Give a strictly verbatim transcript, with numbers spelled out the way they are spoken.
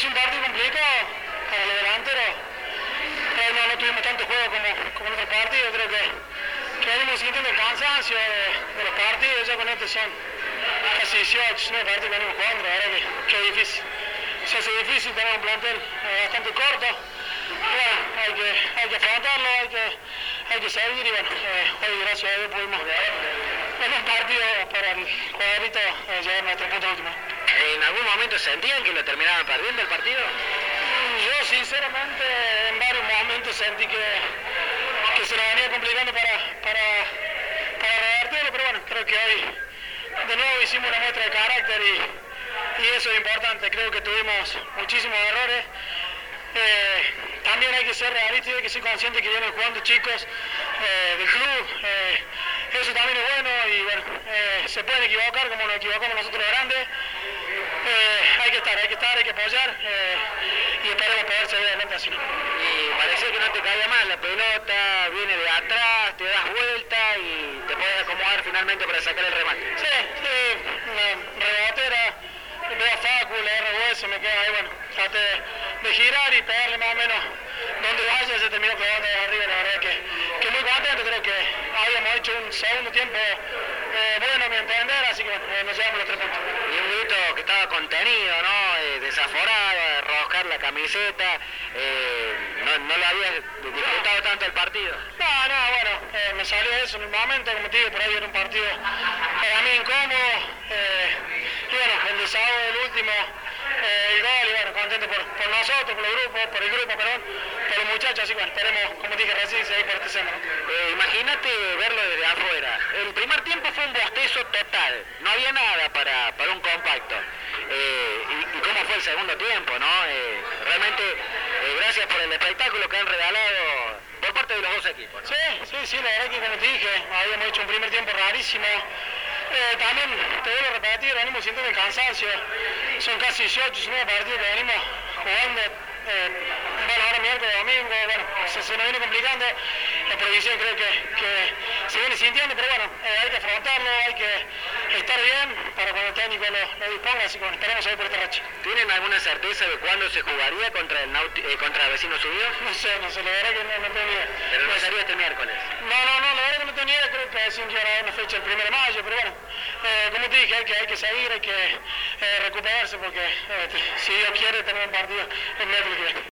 es un partido complicado para los delanteros. Eh, no, no tuvimos tanto juego como, como en otros partidos. Creo que, que venimos sintiendo el cansancio de, de los partidos. Ya con este son casi dieciocho, diecinueve partidos que venimos jugando. La verdad que, que es difícil. Se hace difícil tener un plantel eh, bastante corto. Bueno, hay que, hay que afrontarlo, hay que, hay que seguir y bueno, eh, hoy gracias a Dios pudimos en un partido para el cuadrito eh, llegar a nuestro punto último. ¿En algún momento sentían que lo terminaban perdiendo el partido? Yo sinceramente en varios momentos sentí que, que se nos venía complicando para, para, para revertirlo, pero bueno, creo que hoy de nuevo hicimos una muestra de carácter y, y eso es importante. Creo que tuvimos muchísimos errores. Eh, también hay que ser realista y hay que ser consciente que vienen jugando chicos eh, del club. Eh, eso también es bueno y bueno, eh, se pueden equivocar como nos equivocamos nosotros los grandes. Eh, hay que estar, hay que estar, hay que apoyar eh, y esperemos poder seguir adelante así. Y parecía que no te caía mal la pelota, viene de atrás, te das vuelta y te puedes acomodar finalmente para sacar el remate. Sí, sí, una rebatera, veo a Facu, le erro hueso, me queda ahí, bueno, traté de, de girar y pegarle más o menos donde vaya, se terminó pegando de arriba, la verdad que, que muy contento, creo que habíamos hecho un segundo tiempo eh, bueno a mi entender, así que eh, nos llevamos los tres puntos. Y un grito que estaba contenido, ¿no? Eh, desaforado, roscar la camiseta, eh, no, no lo habías disfrutado tanto el partido. No, no, bueno, eh, me salió eso en el momento, como te digo, por ahí era un partido para mí incómodo, eh, y bueno, el desahogo del último, eh, el gol, y bueno, contento por, por nosotros, por el grupo, por el grupo, perdón, por los muchachos, así que bueno, esperemos, como dije recién, seguir por este semana. Eh, imagínate verlo desde afuera. El primer tiempo fue un bostezo total, no había nada para, para un compacto. Eh, y, y cómo fue el segundo tiempo, ¿no? Eh, realmente, eh, gracias por el espectáculo que han regalado por parte de los dos equipos, ¿no? Sí, sí, sí, la verdad que como te dije, habíamos hecho un primer tiempo rarísimo. Eh, también, te vuelvo a repetir, venimos sintiendo el cansancio. Son casi dieciocho, diecinueve partidos que venimos jugando. Eh, bueno, ahora miércoles, domingo, bueno, se, se nos viene complicando. La previsión creo que, que se viene sintiendo, pero bueno, eh, hay que afrontarlo, hay que estar bien para cuando el técnico lo, lo disponga, así que bueno, esperemos ahí por esta racha. ¿Tienen alguna certeza de cuándo se jugaría contra el Nauti, eh, contra Vecinos Unidos? No sé, no sé, la verdad que no, no tengo ni idea. Pero no Pues, sería este miércoles. No, no, no, la verdad que no tengo ni idea, creo que decían que iban a dar una fecha el primero de mayo, pero bueno, eh, como te dije, hay que, hay que seguir, hay que eh, recuperarse porque eh, si Dios quiere tener un partido el miércoles que viene.